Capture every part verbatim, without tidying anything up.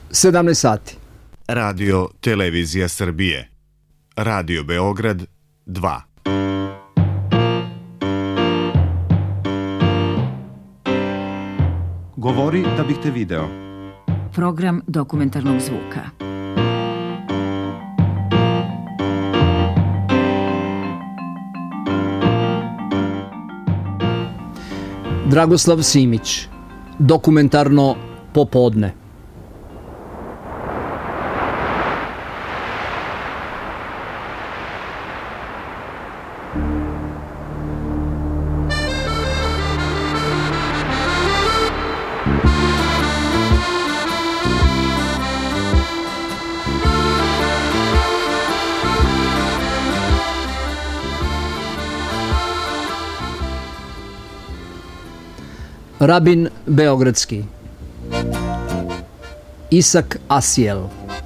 sedamnaest sati. Radio Televizija Srbije. Radio Beograd dva. Govori da bih te video. Program dokumentarnog zvuka. Dragoslav Simić. Dokumentarno popodne. Rabin Beogradski. Isak Asijel.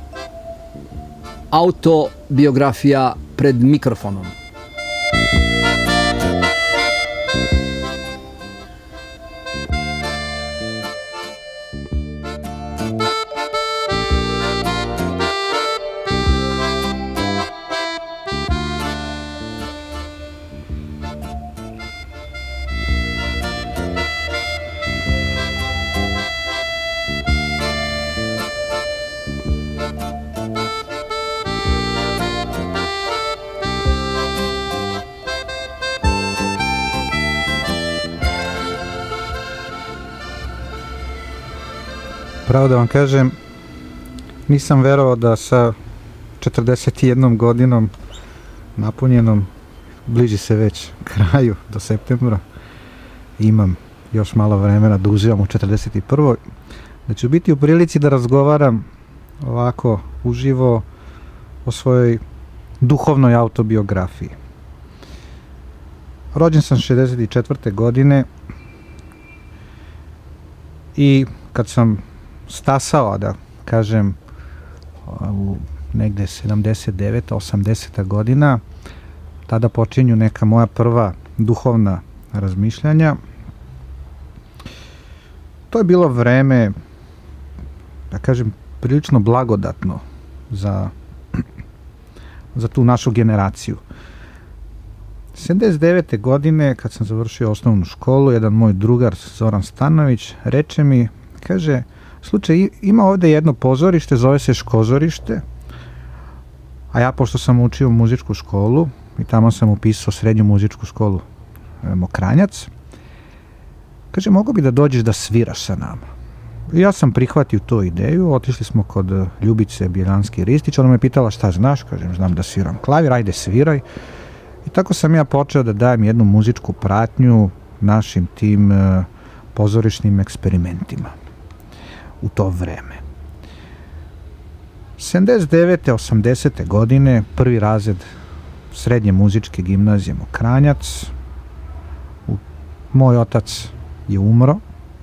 Autobiografija pred mikrofonom. Pravo da vam kažem, nisam verovao da sa četrdeset jednom godinom napunjenom, bliži se već kraju do septembra, imam još malo vremena da uživam u četrdeset prvoj da ću biti u prilici da razgovaram ovako uživo o svojoj duhovnoj autobiografiji. Rođen sam šezdeset četvrte godine i kad sam stasao, da kažem, u negde sedamdeset deveta osamdeseta godina, tada počinju neka moja prva duhovna razmišljanja. To je bilo vreme, da kažem, prilično blagodatno za, za tu našu generaciju. sedamdeset devete godine, kad sam završio osnovnu školu, jedan moj drugar, Zoran Stanović, reče mi, kaže, slučaj, ima ovde jedno pozorište, zove se Škozorište, a ja, pošto sam učio muzičku školu i tamo sam upisao srednju muzičku školu e, Mokranjac, kaže, mogu bi da dođeš da sviraš sa nama. I ja sam prihvatio tu ideju, otišli smo kod Ljubice Bjelanski-Ristić, ona me pitala šta znaš, kažem, znam da sviram klavir, ajde sviraj. I tako sam ja počeo da dajem jednu muzičku pratnju našim tim e, pozorišnim eksperimentima u to vreme. sedamdeset devete osamdesete godine, prvi razred srednje muzičke gimnazije Mokranjac, moj otac je umro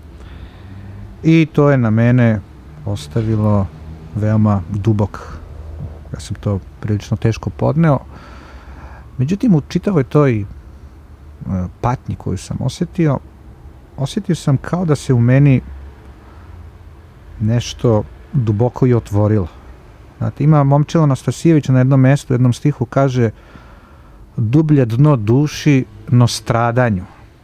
i to je na mene ostavilo veoma dubok, ja sam to prilično teško podneo. Međutim, u čitavoj toj patnji koju sam osjetio, osjetio sam kao da se u meni nešto duboko i otvorilo. Znate, ima Momčilo Anastasijević na jednom mestu, u jednom stihu kaže, dublje dno duši, no stradanju.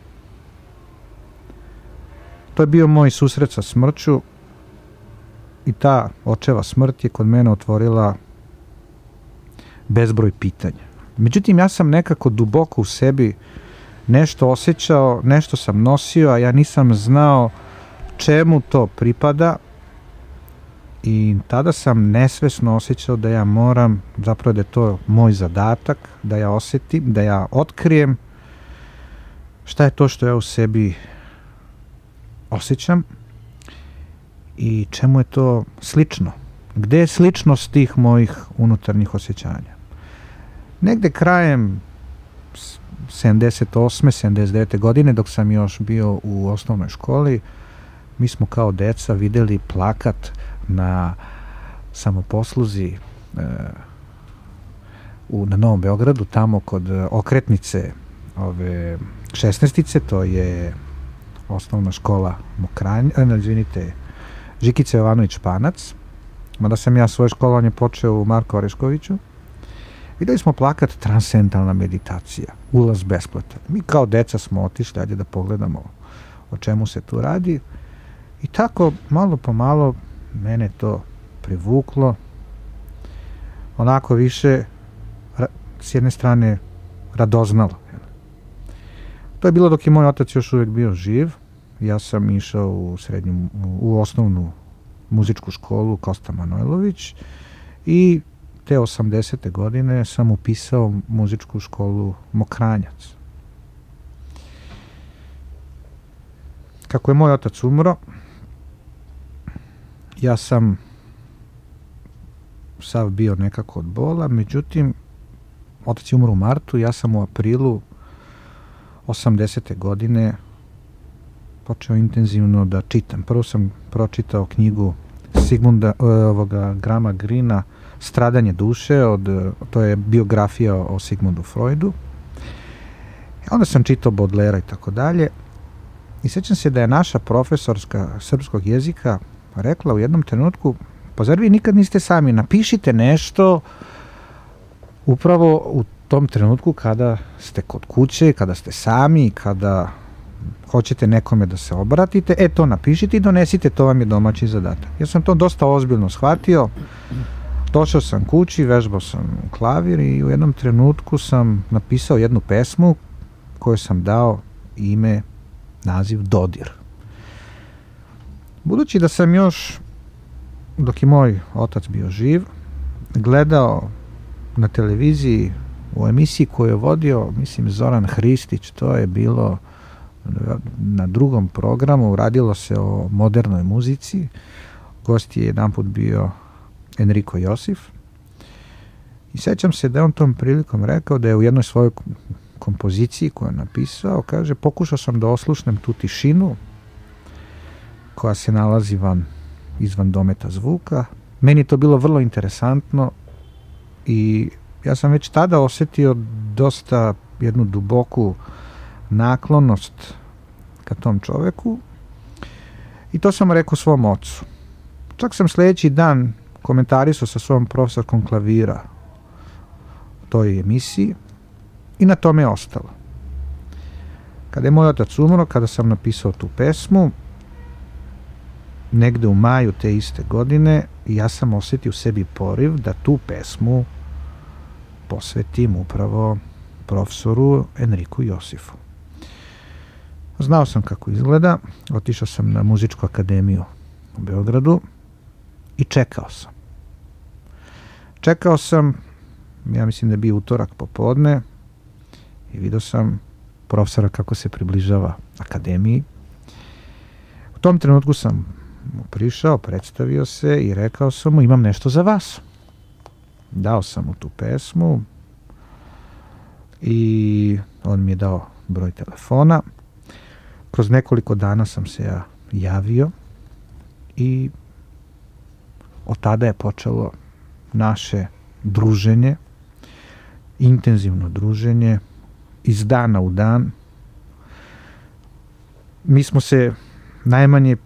To je bio moj susret sa smrću i ta očeva smrt je kod mene otvorila bezbroj pitanja. Međutim, ja sam nekako duboko u sebi nešto osjećao, nešto sam nosio, a ja nisam znao čemu to pripada i tada sam nesvesno osjećao da ja moram, zapravo da je to moj zadatak, da ja osjetim, da ja otkrijem šta je to što ja u sebi osjećam i čemu je to slično. Gde je sličnost tih mojih unutarnjih osjećanja? Negde krajem sedamdeset osme sedamdeset devete godine, dok sam još bio u osnovnoj školi, mi smo kao deca videli plakat na samoposluzi e, u, na Novom Beogradu, tamo kod okretnice ove šesnaestice, to je osnovna škola Mokranj, ne, izvinite, Žikice Jovanović Panac. mada sam ja svoje školovanje počeo u Marku Oreškoviću, videli smo plakat Transcendentalna meditacija, ulaz besplatan. Mi kao deca smo otišli, ajde da pogledamo o čemu se tu radi. I tako, malo po malo, mene to privuklo. Onako više, s jedne strane, radoznalo. To je bilo dok je moj otac još uvijek bio živ. Ja sam išao u srednju, u osnovnu muzičku školu Kosta Manojlović i te osamdesete godine sam upisao muzičku školu Mokranjac. Kako je moj otac umro, ja sam sav bio nekako od bola, međutim, otac je umro u martu, ja sam u aprilu osamdesete godine počeo intenzivno da čitam. Prvo sam pročitao knjigu Sigmunda, ovoga, Grama Greena, Stradanje duše, od, to je biografija o Sigmundu Freudu. I onda sam čitao Baudelaire i tako dalje. I sjećam se da je naša profesorska srpskog jezika rekla u jednom trenutku, pa zar vi nikad niste sami, napišite nešto upravo u tom trenutku kada ste kod kuće, kada ste sami, kada hoćete nekome da se obratite, e to napišite i donesite, to vam je domaći zadatak. Ja sam to dosta ozbiljno shvatio, došao sam kući, vežbao sam klavir i u jednom trenutku sam napisao jednu pesmu koju sam dao ime, naziv Dodir. Budući da sam još, dok je moj otac bio živ, gledao na televiziji u emisiji koju je vodio, mislim, Zoran Hristić, to je bilo na drugom programu, radilo se o modernoj muzici. Gost je jedan put bio Enrico Josif. I sećam se da je on tom prilikom rekao da je u jednoj svojoj kompoziciji koju je napisao, kaže, pokušao sam da oslušnem tu tišinu koja se nalazi van, izvan dometa zvuka. Meni je to bilo vrlo interesantno i ja sam već tada osjetio dosta jednu duboku naklonost ka tom čoveku i to sam rekao svom ocu. Čak sam sljedeći dan komentarisao sa svojom profesorkom klavira u toj emisiji i na tome je ostalo. Kada je moj otac umro, kada sam napisao tu pesmu, negde u maju te iste godine, ja sam osjetio u sebi poriv da tu pesmu posvetim upravo profesoru Enriku Josifu. Znao sam kako izgleda, otišao sam na muzičku akademiju u Beogradu i čekao sam. Čekao sam, ja mislim da je bio utorak popodne i vidio sam profesora kako se približava akademiji. U tom trenutku sam mu prišao, predstavio se i rekao sam mu, imam nešto za vas. Dao sam mu tu pesmu i on mi je dao broj telefona. Kroz nekoliko dana sam se ja javio i od tada je počelo naše druženje, intenzivno druženje, iz dana u dan. Mi smo se najmanje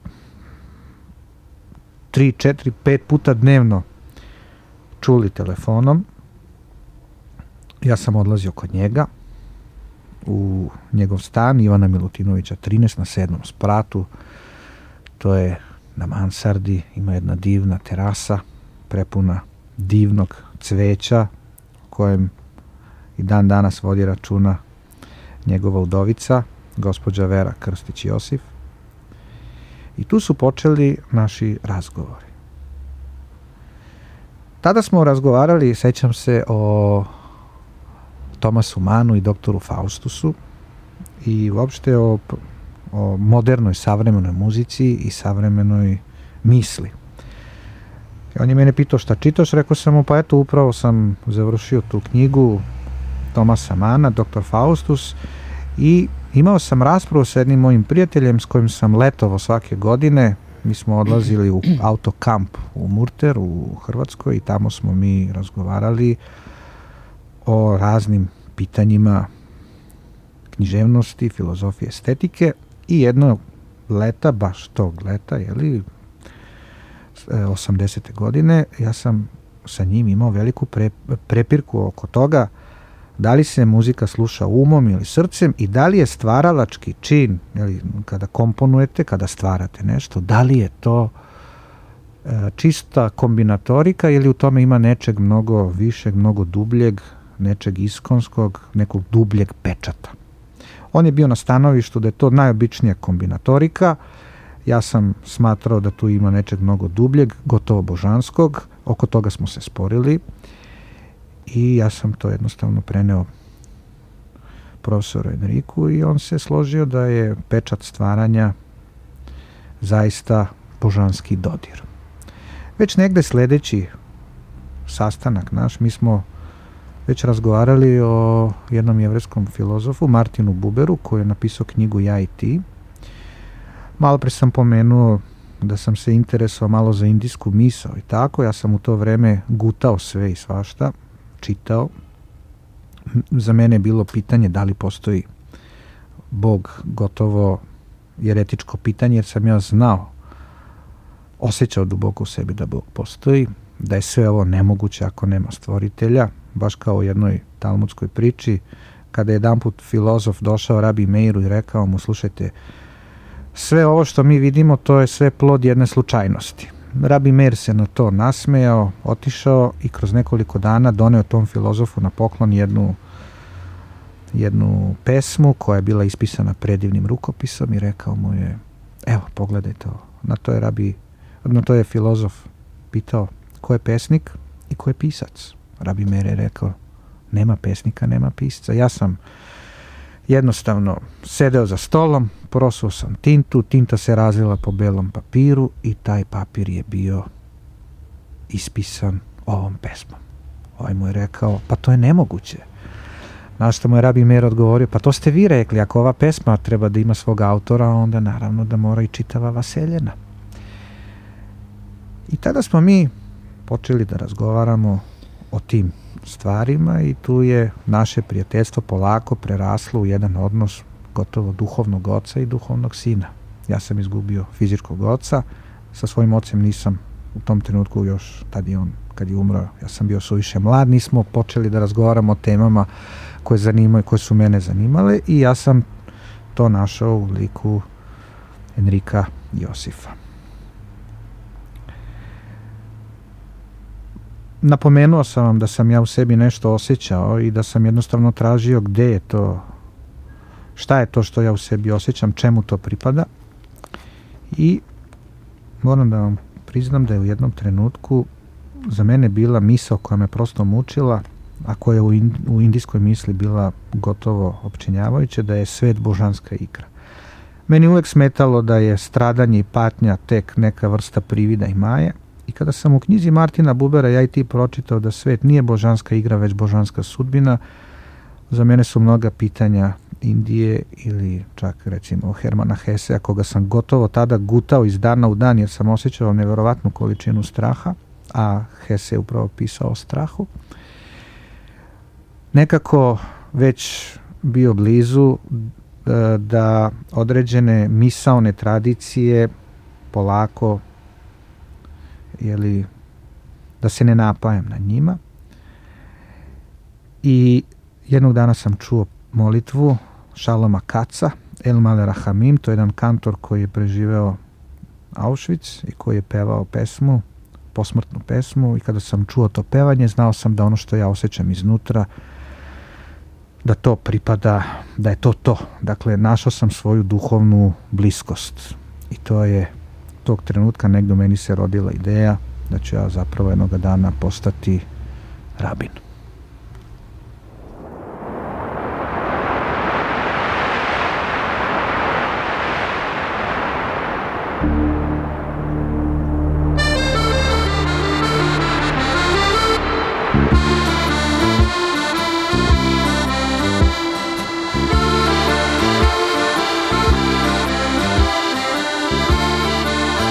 tri, četiri, pet puta dnevno čuli telefonom. Ja sam odlazio kod njega u njegov stan Ivana Milutinovića trinaest na sedmom spratu. To je na mansardi, ima jedna divna terasa prepuna divnog cveća kojem i dan danas vodi računa njegova udovica, gospođa Vera Krstić Josif. I tu su počeli naši razgovori. Tada smo razgovarali, sećam se, o Tomasu Manu i doktoru Faustusu i uopšte o, o modernoj savremenoj muzici i savremenoj misli. I on je mene pitao šta čitaš, rekao sam mu, pa eto, upravo sam završio tu knjigu Tomasa Mana, doktor Faustus, i imao sam raspravu sa jednim mojim prijateljem s kojim sam letovao svake godine. Mi smo odlazili u autokamp u Murter u Hrvatskoj i tamo smo mi razgovarali o raznim pitanjima književnosti, filozofije, estetike i jednog leta, baš tog leta, jeli, osamdesete godine, ja sam sa njim imao veliku pre, prepirku oko toga da li se muzika sluša umom ili srcem i da li je stvaralački čin, jeli, kada komponujete, kada stvarate nešto, da li je to e, čista kombinatorika ili u tome ima nečeg mnogo višeg, mnogo dubljeg, nečeg iskonskog, nekog dubljeg pečata. On je bio na stanovištu da je to najobičnija kombinatorika. Ja sam smatrao da tu ima nečeg mnogo dubljeg, gotovo božanskog. Oko toga smo se sporili i ja sam to jednostavno preneo profesoru Enriku i on se složio da je pečat stvaranja zaista božanski dodir. Već negde sledeći sastanak naš, mi smo već razgovarali o jednom jevrejskom filozofu, Martinu Buberu, koji je napisao knjigu Ja i ti. Malo pre sam pomenuo da sam se interesovao malo za indijsku misao i tako. Ja sam u to vreme gutao sve i svašta, čitao. Za mene je bilo pitanje da li postoji Bog, gotovo jeretičko pitanje, jer sam ja znao, osjećao duboko u sebi da Bog postoji, da je sve ovo nemoguće ako nema stvoritelja, baš kao u jednoj talmudskoj priči, kada je jedanput filozof došao Rabi Meiru i rekao mu, slušajte, sve ovo što mi vidimo, to je sve plod jedne slučajnosti. Rabi Meir se na to nasmejao, otišao i kroz nekoliko dana doneo tom filozofu na poklon jednu, jednu pesmu koja je bila ispisana predivnim rukopisom i rekao mu je, evo, pogledajte ovo. Na to je Rabi, na to je filozof pitao, ko je pesnik i ko je pisac? Rabi Meir je rekao, nema pesnika, nema pisca. Ja sam jednostavno sedeo za stolom, prosuo sam tintu, tinta se razlila po belom papiru i taj papir je bio ispisan ovom pesmom. Ovaj mu je rekao, pa to je nemoguće. Na što mu je Rabi Meir odgovorio, pa to ste vi rekli, ako ova pesma treba da ima svog autora, onda naravno da mora i čitava vaseljena. I tada smo mi počeli da razgovaramo o tim stvarima i tu je naše prijateljstvo polako preraslo u jedan odnos gotovo duhovnog oca i duhovnog sina. Ja sam izgubio fizičkog oca, sa svojim ocem nisam u tom trenutku još, tad je on, kad je umro, ja sam bio suviše mlad, nismo počeli da razgovaramo o temama koje zanimaju, koje su mene zanimale i ja sam to našao u liku Enrika Josifa. Napomenuo sam vam da sam ja u sebi nešto osjećao i da sam jednostavno tražio gde je to, šta je to što ja u sebi osjećam, čemu to pripada. I moram da vam priznam da je u jednom trenutku za mene bila misao koja me prosto mučila, a koja je u, in, u indijskoj misli bila gotovo opčinjavajuća, da je svet božanska igra. Meni uvek smetalo da je stradanje i patnja tek neka vrsta privida i maje. I kada sam u knjizi Martina Bubera Ja i ti pročitao da svet nije božanska igra, već božanska sudbina, za mene su mnoga pitanja Indije ili čak recimo Hermana Hesea, koga sam gotovo tada gutao iz dana u dan jer sam osjećao neverovatnu količinu straha, a Hese je upravo pisao o strahu. Nekako već bio blizu da određene misaone tradicije polako, jeli, da se ne napajam na njima. I jednog dana sam čuo molitvu Šaloma Kaca, El Male Rahamim, to je jedan kantor koji je preživeo Auschwitz i koji je pevao pesmu, posmrtnu pesmu, i kada sam čuo to pevanje, znao sam da ono što ja osjećam iznutra, da to pripada, da je to to. Dakle, našao sam svoju duhovnu bliskost i to je tog trenutka negdje u meni se rodila ideja da ću ja zapravo jednog dana postati rabin.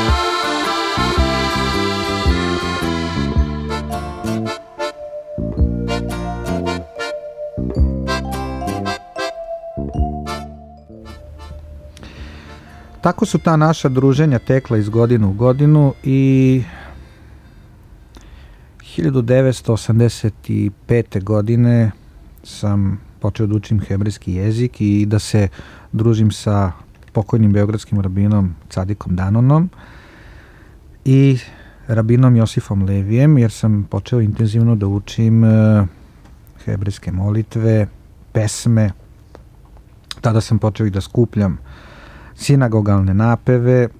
Thank you. tako su ta naša druženja tekla iz godinu u godinu i hiljadu devetsto osamdeset pete. godine sam počeo da učim hebrejski jezik i da se družim sa pokojnim beogradskim rabinom Cadikom Danonom i rabinom Josifom Levijem, jer sam počeo intenzivno da učim hebrejske molitve, pesme. Tada sam počeo i da skupljam sinagogalne napeve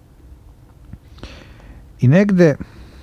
i negde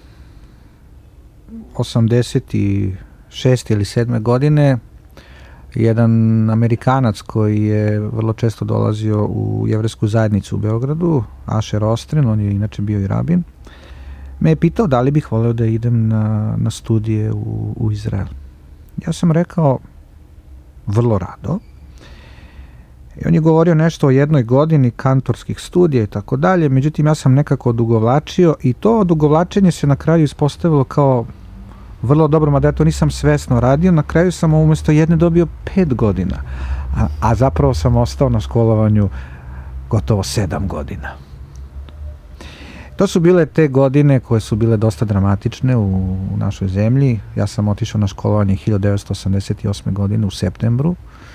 osamdeset šeste ili sedme. godine jedan Amerikanac koji je vrlo često dolazio u jevrejsku zajednicu u Beogradu, Asher Ostrin, on je inače bio i rabin, me je pitao da li bih voleo da idem na, na studije u, u Izrael. Ja sam rekao vrlo rado. I on je govorio nešto o jednoj godini kantorskih studija i tako dalje, međutim ja sam nekako odugovlačio i to odugovlačenje se na kraju ispostavilo kao vrlo dobro, mada ja to nisam svesno radio. Na kraju sam umjesto jedne dobio pet godina, a, a zapravo sam ostao na školovanju gotovo sedam godina. To su bile te godine koje su bile dosta dramatične u, u našoj zemlji. Ja sam otišao na školovanje hiljadu devetsto osamdeset osme. godine u septembru,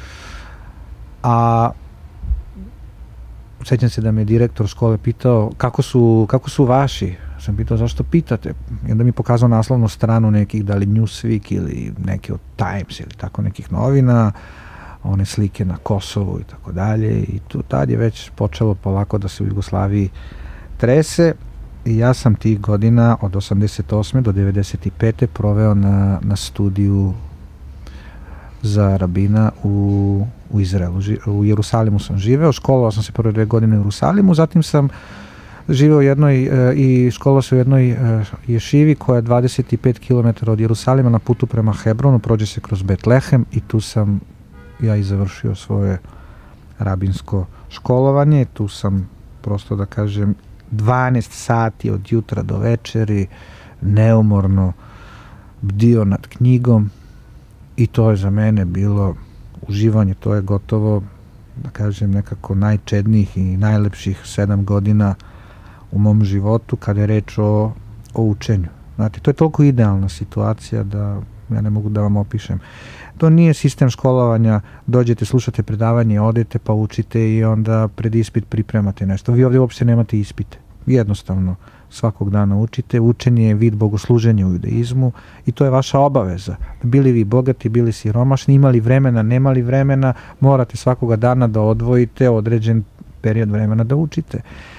a sećam se da me direktor škole pitao kako su, kako su vaši. Sam pitao zašto pitate, i onda mi pokazao naslovnu stranu nekih, da li Newsweek ili neki od Times ili tako nekih novina, one slike na Kosovu i tako dalje, i tu tad je već počelo polako da se u Jugoslaviji trese i ja sam tih godina od osamdeset osme do devedeset pete proveo na, na studiju za rabina u, u Izraelu. U Jerusalimu sam živeo, školovao sam se prve dve godine u Jerusalimu, zatim sam živeo u jednoj e, i školovao se u jednoj e, ješivi koja je dvadeset pet kilometara od Jerusalima na putu prema Hebronu, prođe se kroz Betlehem i tu sam ja i završio svoje rabinsko školovanje. Tu sam, prosto da kažem, dvanaest sati od jutra do večeri neumorno bdio nad knjigom i to je za mene bilo uživanje. To je gotovo, da kažem, nekako najčednijih i najlepših sedam godina u mom životu kada je reč o, o učenju. Znate, to je toliko idealna situacija da ja ne mogu da vam opišem. To nije sistem školovanja, dođete, slušate predavanje, odete pa učite i onda pred ispit pripremate nešto. Vi ovdje uopšte nemate ispite. Jednostavno svakog dana učite. Učenje je vid bogosluženja u judaizmu i to je vaša obaveza. Bili vi bogati, bili siromašni, imali vremena, nemali vremena, morate svakoga dana da odvojite određen period vremena da učite.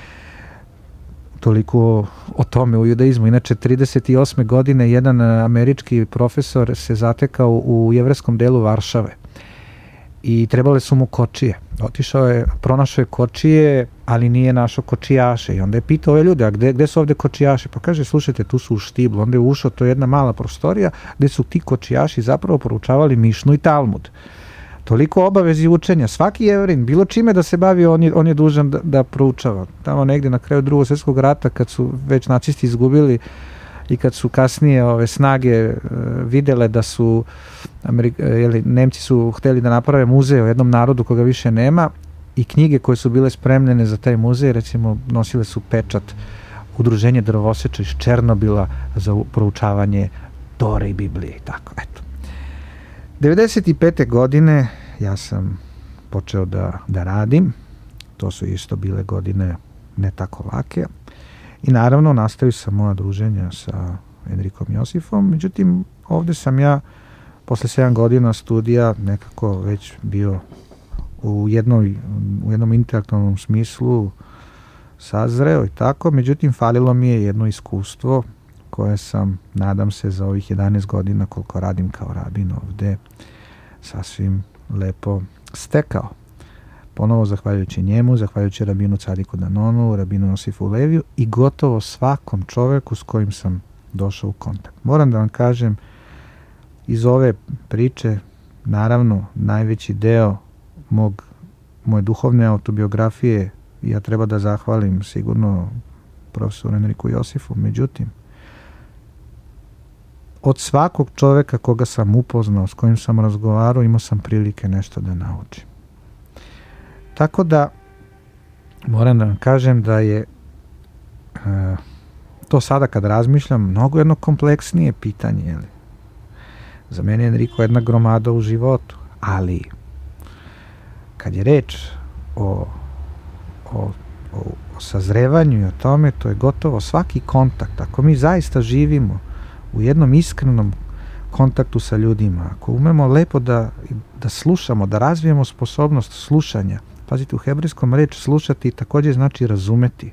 Toliko o tome u judaizmu. Inače, trideset osme. godine jedan američki profesor se zatekao u jevrejskom delu Varšave i trebale su mu kočije. Otišao je, pronašao je kočije, ali nije našao kočijaše i onda je pitao ove ljude, a gde, gde su ovde kočijaši? Pa kaže, slušajte, tu su u štiblu. Onda je ušao, to je jedna mala prostorija gde su ti kočijaši zapravo proučavali Mišnu i Talmud. Toliko obavezi učenja. Svaki Jevrin, bilo čime da se bavi, on je, on je dužan da, da proučava. Tamo negdje na kraju Drugog svjetskog rata, kad su već nacisti izgubili i kad su kasnije ove snage uh, videle da su Amerika, jeli, Nemci su hteli da naprave muzej o jednom narodu koga više nema i knjige koje su bile spremljene za taj muzej, recimo nosile su pečat Udruženje drvoseča iz Černobila za proučavanje Tore i Biblije i tako, eto. devedeset pete. godine ja sam počeo da, da radim. To su isto bile godine ne tako lake. I naravno nastavio sam moja druženja sa Enrikom Josifom. Međutim, ovdje sam ja posle sedam godina studija nekako već bio u, jednoj, u jednom intelektualnom smislu sazreo i tako. Međutim, falilo mi je jedno iskustvo koje sam, nadam se, za ovih jedanaest godina koliko radim kao rabin ovde sasvim lepo stekao. Ponovo zahvaljujući njemu, zahvaljujući rabinu Cadiku Danonu, rabinu Josifu Leviju i gotovo svakom čoveku s kojim sam došao u kontakt. Moram da vam kažem, iz ove priče, naravno, najveći deo mog, moje duhovne autobiografije, ja treba da zahvalim sigurno profesoru Enriku Josifu, međutim, od svakog čoveka koga sam upoznao, s kojim sam razgovarao, imao sam prilike nešto da naučim. Tako da, moram da vam kažem da je uh, to sada kad razmišljam mnogo jedno kompleksnije pitanje. Jeli? Za mene je Enrico jedna gromada u životu, ali kad je reč o, o, o, o sazrevanju i o tome, to je gotovo svaki kontakt. Ako mi zaista živimo u jednom iskrenom kontaktu sa ljudima, ako umemo lepo da, da slušamo, da razvijemo sposobnost slušanja. Pazite, u hebrejskom reč slušati također znači razumeti.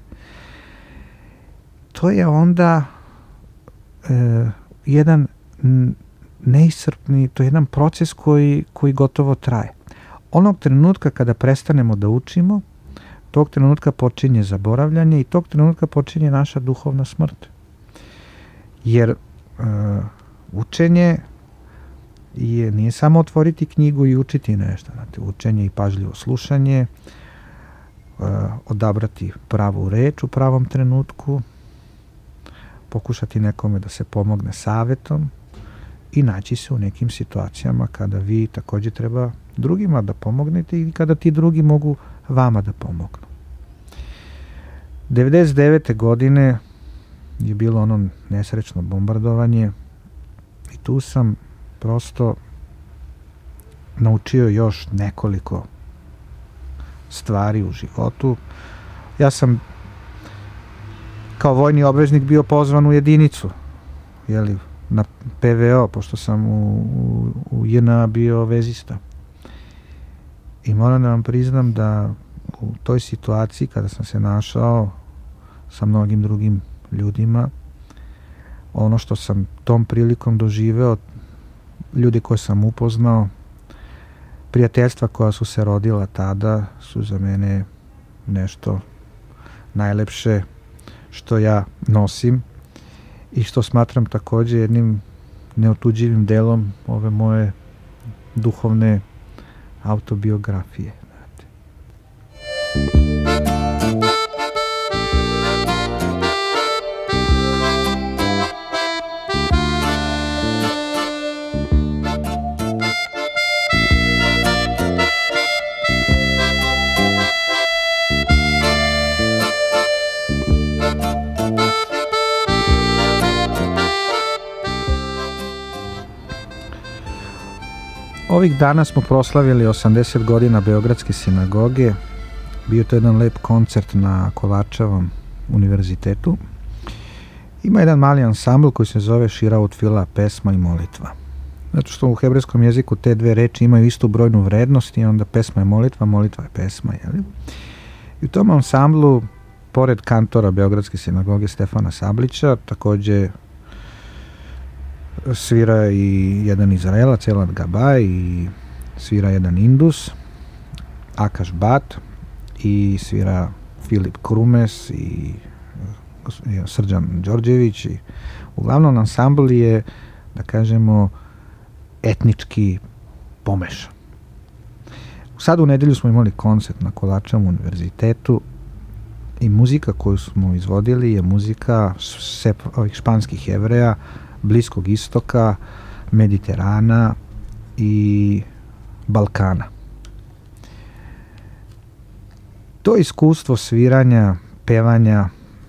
To je onda e, jedan neiscrpni, to je jedan proces koji, koji gotovo traje. Onog trenutka kada prestanemo da učimo, tog trenutka počinje zaboravljanje i tog trenutka počinje naša duhovna smrt. Jer e, učenje je, nije samo otvoriti knjigu i učiti nešto. Znate, učenje i pažljivo slušanje, e, odabrati pravu reč u pravom trenutku, pokušati nekome da se pomogne savjetom i naći se u nekim situacijama kada vi također treba drugima da pomognete i kada ti drugi mogu vama da pomognu. devedeset devete godine je bilo ono nesrećno bombardovanje i tu sam prosto naučio još nekoliko stvari u životu. Ja sam kao vojni obveznik bio pozvan u jedinicu, jeli, na P V O, pošto sam u, u, u J N A bio vezista. I moram da vam priznam da u toj situaciji kada sam se našao sa mnogim drugim ljudima, ono što sam tom prilikom doživeo, ljudi koje sam upoznao, prijateljstva koja su se rodila tada su za mene nešto najlepše što ja nosim i što smatram također jednim neotuđivim delom ove moje duhovne autobiografije. Ovih dana smo proslavili osamdeset godina Beogradske sinagoge. Bio to jedan lep koncert na Kovačevom univerzitetu. Ima jedan mali ansambl koji se zove Šira Utfila, pesma i molitva. Zato što u hebrejskom jeziku te dve reči imaju istu brojnu vrednost i onda pesma je molitva, molitva je pesma. Jeli? I u tom ansamblu, pored kantora Beogradske sinagoge Stefana Sablića, također svira i jedan Izraelac, Elad Gabaj, i svira jedan Indus, Akaš Bat, i svira Filip Krumes i Srđan Đorđević. I uglavnom ansambl je, da kažemo, etnički pomešan. Sad u nedelju smo imali koncert na Kolačevom univerzitetu i muzika koju smo izvodili je muzika sep, ovih španskih Jevreja, Bliskog istoka, Mediterana i Balkana. To iskustvo sviranja, pevanja,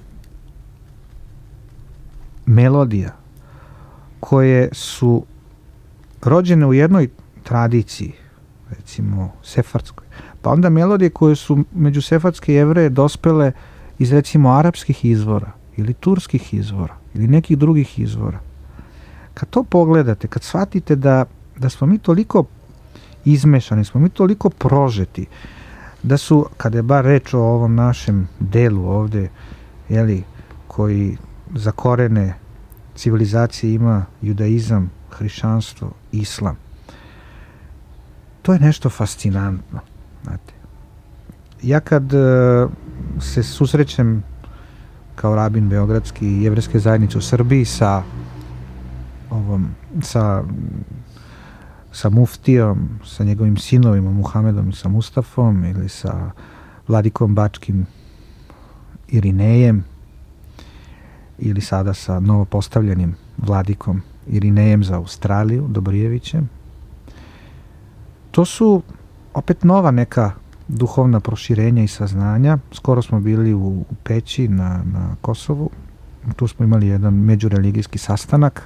melodija koje su rođene u jednoj tradiciji, recimo sefardskoj, pa onda melodije koje su među sefardske Jevreje dospele iz recimo arapskih izvora ili turskih izvora ili nekih drugih izvora. Kad to pogledate, kad shvatite da, da smo mi toliko izmešani, smo mi toliko prožeti, da su, kada je bar reč o ovom našem delu ovde, jeli, koji za korene civilizacije ima judaizam, hrišćanstvo, islam, to je nešto fascinantno. Znate. Ja kad uh, se susrećem kao rabin beogradski i jevrejske zajednice u Srbiji sa ovom, sa sa muftijom, sa njegovim sinovima Muhamedom i sa Mustafom ili sa vladikom Bačkim Irinejem ili sada sa novopostavljenim vladikom Irinejem za Australiju, Dobrijevićem. To su opet nova neka duhovna proširenja i saznanja. Skoro smo bili u, u Peći na, na Kosovu. Tu smo imali jedan međureligijski sastanak.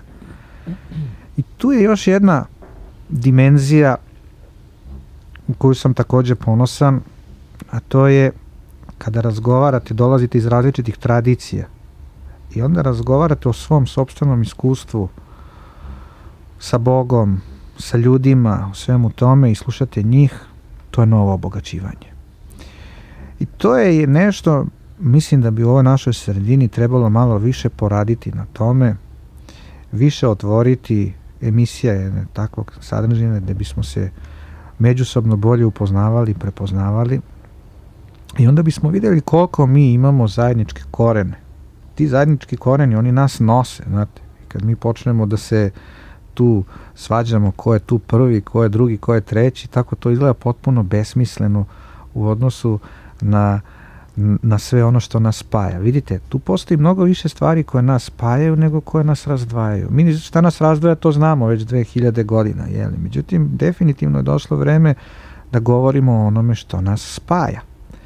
I tu je još jedna dimenzija u koju sam također ponosan, a to je kada razgovarate, dolazite iz različitih tradicija i onda razgovarate o svom sopstvenom iskustvu sa Bogom, sa ljudima, o svemu tome i slušate njih, to je novo obogaćivanje. I to je nešto, mislim da bi u ovoj našoj sredini trebalo malo više poraditi na tome, više otvoriti emisija jedne takvog sadržine gdje bismo se međusobno bolje upoznavali, prepoznavali i onda bismo vidjeli koliko mi imamo zajedničke korene. Ti zajednički koreni, oni nas nose, znate. Kad mi počnemo da se tu svađamo ko je tu prvi, ko je drugi, ko je treći, tako to izgleda potpuno besmisleno u odnosu na, na sve ono što nas spaja. Vidite, tu postoji mnogo više stvari koje nas spajaju nego koje nas razdvajaju. Mi šta nas razdvaja, to znamo već dve hiljade godina, jeli? Međutim, definitivno je došlo vreme da govorimo o onome što nas spaja.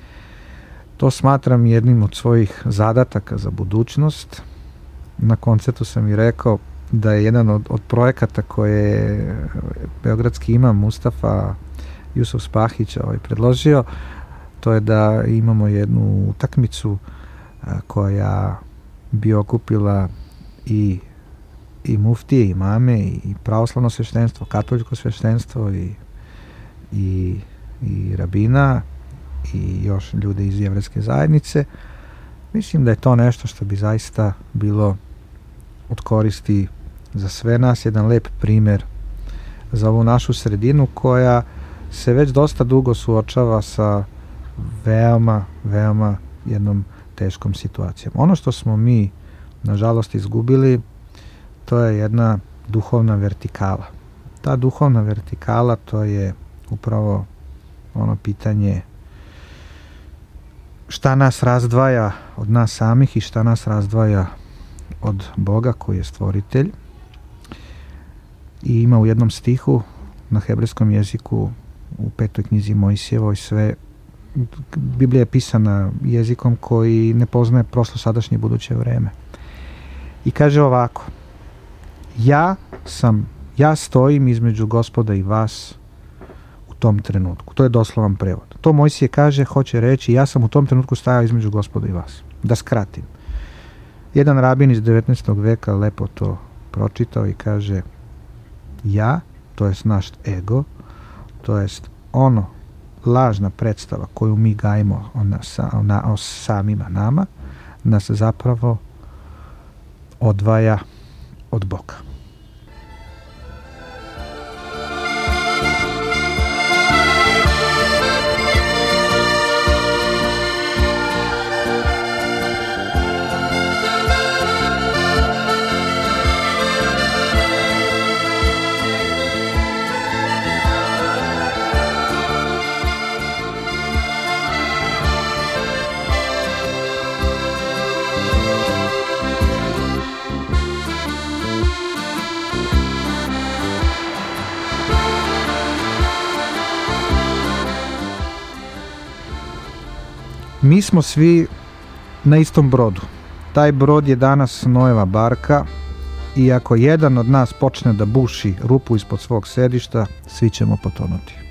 To smatram jednim od svojih zadataka za budućnost. Na koncertu sam i rekao da je jedan od, od projekata koje je beogradski imam Mustafa Jusuf Spahić ovaj, predložio, to je da imamo jednu utakmicu a, koja bi okupila i, i muftije, i mame, i pravoslavno sveštenstvo, katoličko sveštenstvo i, i, i rabina i još ljude iz jevrejske zajednice. Mislim da je to nešto što bi zaista bilo od koristi za sve nas, jedan lep primjer za ovu našu sredinu koja se već dosta dugo suočava sa veoma, veoma jednom teškom situacijom. Ono što smo mi nažalost izgubili, to je jedna duhovna vertikala. Ta duhovna vertikala, to je upravo ono pitanje šta nas razdvaja od nas samih i šta nas razdvaja od Boga koji je stvoritelj. I ima u jednom stihu na hebrejskom jeziku u petoj knjizi Mojsijevoj sve, Biblija je pisana jezikom koji ne poznaje prošlo, sadašnje i buduće vreme. I kaže ovako: ja sam, ja stojim između Gospoda i vas u tom trenutku. To je doslovan prevod. To Mojsije kaže, hoće reći, ja sam u tom trenutku stajao između Gospoda i vas. Da skratim. Jedan rabin iz devetnaestog veka lepo to pročitao i kaže: ja, to jest naš ego, to jest ono lažna predstava koju mi gajimo o, nas, o, na, o samima nama, nas zapravo odvaja od Boga. Mi smo svi na istom brodu. Taj brod je danas Noeva barka i ako jedan od nas počne da buši rupu ispod svog sedišta, svi ćemo potonuti.